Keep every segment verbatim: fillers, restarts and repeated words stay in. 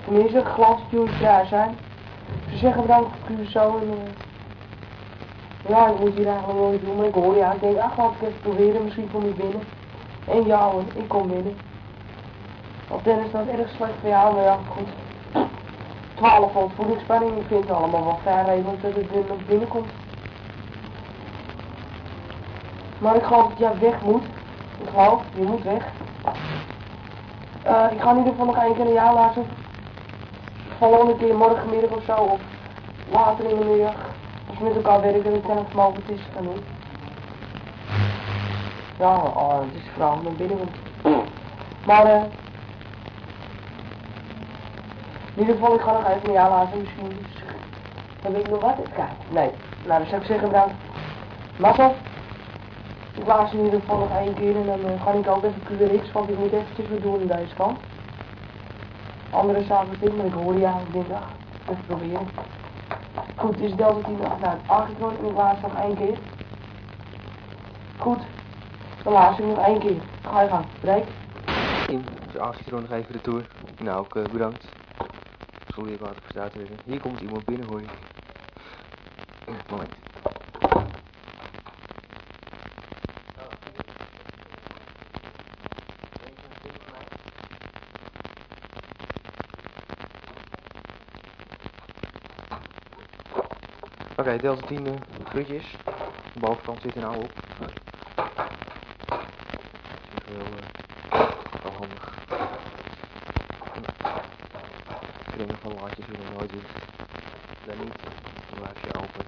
tenminste, glasjes daar zijn. Ze zeggen bedankt voor Curaçao en uh, ja, ik moet hier eigenlijk wel iets doen, maar ik hoor ja, ik denk, ach laat ik even proberen, misschien kom ik binnen. En ja hoor, ik kom binnen. Want Dennis staat erg slecht voor jou, maar ja, goed. twaalf volt voedingsspanning, ik vind het allemaal wel fair regeld dat het binnen binnenkomt. Maar ik geloof dat jij weg moet. Ik geloof, je moet weg. Uh, ik ga in ieder geval nog één keer naar jou laten. Volgende keer morgenmiddag of zo, of later in de middag. Als we met elkaar werken, dan kan ik mogelijk het is gaan doen. Ja, oh, het is vooral naar binnen. Maar eh... Uh, in ieder geval, ik ga nog even naar jou laten. Misschien is... Dan weet ik nog wat. Kijk, nee. Nou, dan zou ik zeggen, bedankt. Mazzel. Ik laat ze in ieder geval nog één keer en dan uh, ga ik ook even Q R X, want ik moet eventjes wat doen in deze kant. Andere zaken dit, maar ik hoor die eigenlijk dinsdag. Even proberen. Goed, is Delta tien nou, aangeknopt en ik laat ze nog één keer. Goed, dan laat ze nog één keer. Ga je gang, bereik. In, dus aangeknopt nog even de tour. Nou, ook uh, bedankt. Sorry, ik had het verstaan hebben. Hier komt iemand binnen, hoor ik. Moment. Oké, okay, Delta tien uh, groetjes. De bovenkant zit er nou op. Dat is wel, uh, wel handig. Kringen van laadjes wie nog nooit doet. Dan niet. Dan blijf je open.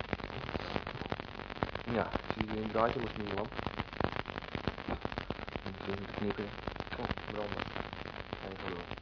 Ja, zie je een draadje wordt nu lamp. En dus moet knippen. Oh, branden. Even door.